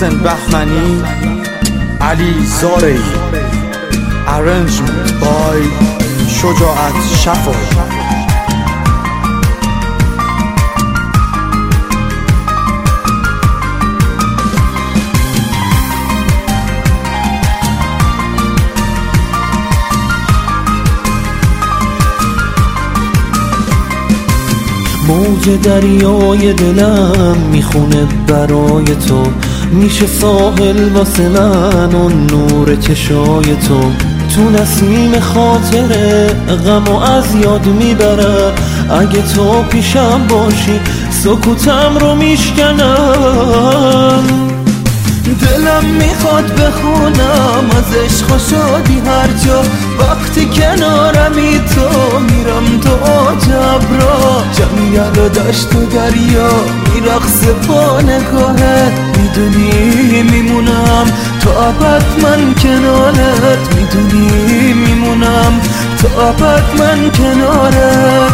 محسن بهمنی، علی زارعی. Arrangement by شجاعت شفایی. موج دریای دلم میخونه برای تو، میشه ساحل واسه من و نور چشای تو نسیم خاطره غمو از یاد میبره. اگه تو پیشم باشی سکوتم رو میشکنم. دلم میخواد بخونم از عشق و شادی هر جا، وقتی کنارمی تو میرم تو عجب را. جمعیت و دشت و دریا میرقصه با نگاهت، میدونی میمونم تا ابد من کنارت، میدونی میمونم تا ابد من کنارت.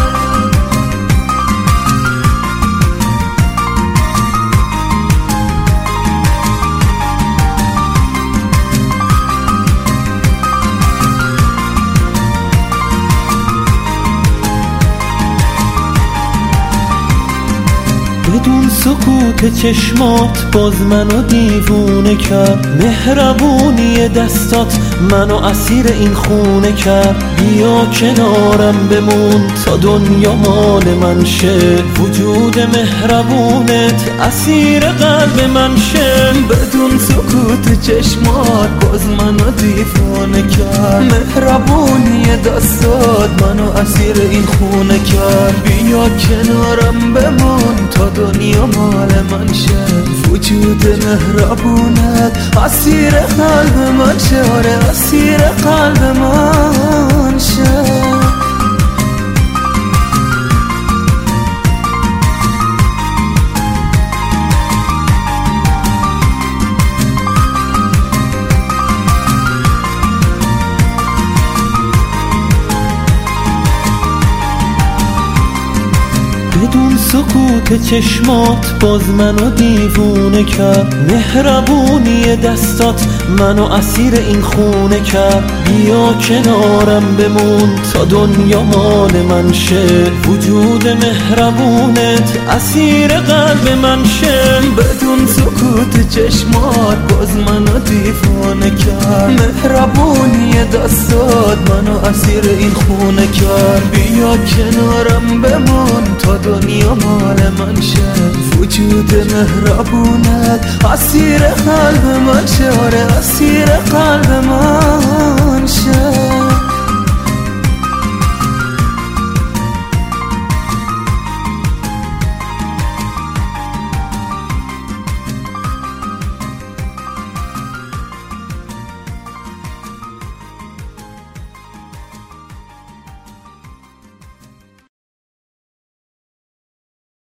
بدون سکوت چشمات باز منو دیوونه کرد، مهربونی دستات منو اسیر این خونه کرد. بیا کنارم بمون تا دنیا مال من شه، وجود مهربونت اسیر قلب من شه. بدون سکوت چشمات باز منو دیوونه کرد، مهربونی دستات منو اسیر این خونه کرد. بیا کنارم بمون تا دنیا مال من شه، وجود مهربونت اسیر قلب من شه، آره اسیر قلب من شه. بدون سکوت چشمات باز منو دیوونه کرد، مهربونی دستات منو اسیر این خونه کرد. بیا کنارم بمون تا دنیا مال من شه، وجود مهربونت اسیر قلب من شه. بدون سکوت چشمات باز منو دیوونه کرد، مهربونی دستات منو اسیر این خونه کرد. بیا کنارم بمون تا دنیا مال من شه، وجود مهربونت اسیر قلب من شه، آره اسیر قلب من شه.